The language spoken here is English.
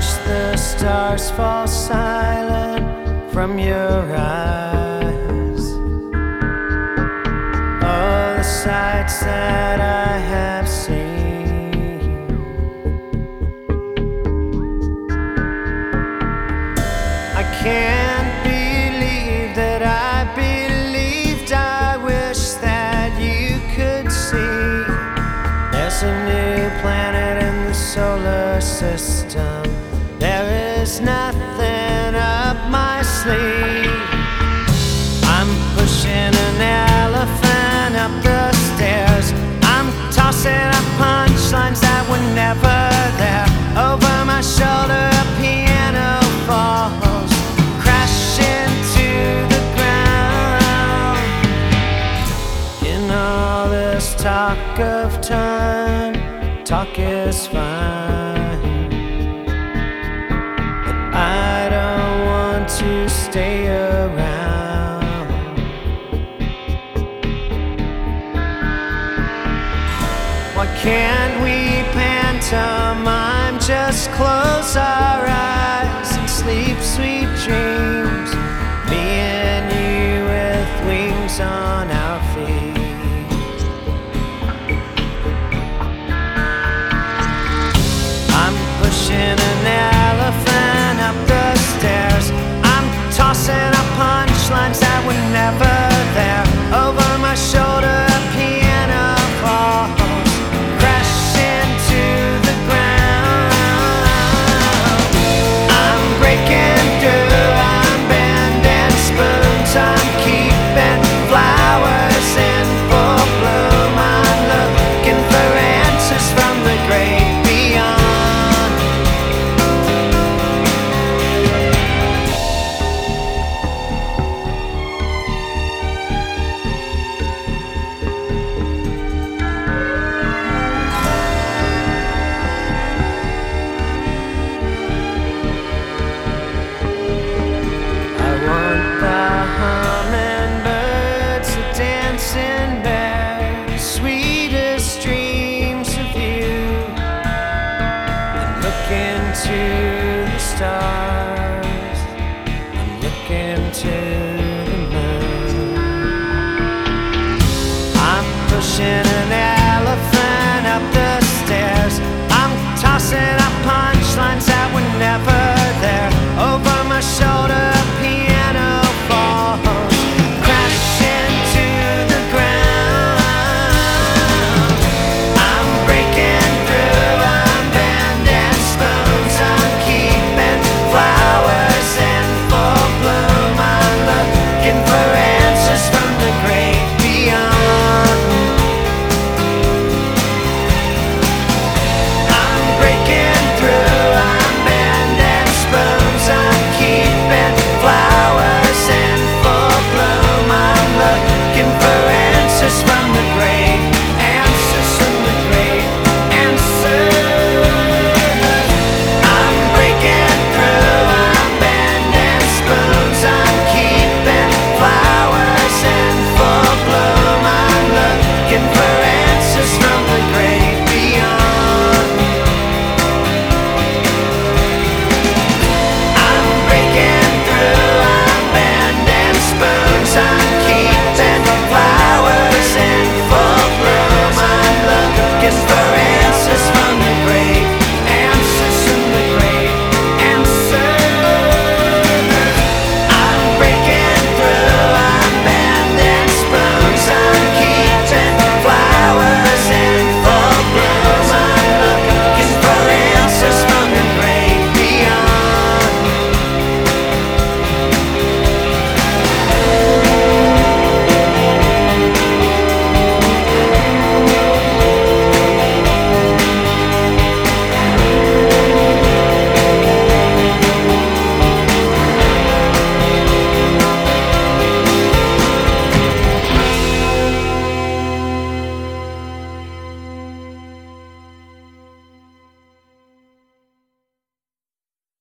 watch the stars fall silent from your eyes. All the sights that I have seen, I can't believe that I believed. I wish that you could see there's a new planet in the solar system. There is nothing up my sleeve. I'm pushing an elephant up the stairs. I'm tossing up punchlines that were never there. Over my shoulder a piano falls, crashing to the ground. In all this talk of time, talk is fine, but I don't want to stay around. Why can't we pantomime? Just close our eyes and sleep sweet dreams. Me and you with wings on our feet. I'm pushing an elephant up the stairs. I'm tossing up punchlines that were never there. Over my shoulder a piano falls, crashing to the ground. I'm breaking through, I'm bending spoons, I'm keeping flowers in full bloom. I'm looking for answers from the great beyond. I want the hummingbirds, the dancing bears, sweetest dreams of you, and look into the stars.